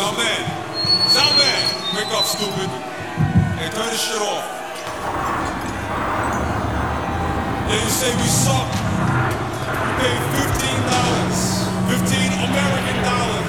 Soundman, Soundman, wake up, stupid. Hey, turn this shit off. Yeah, you say we suck. We paid $15, $15 American dollars.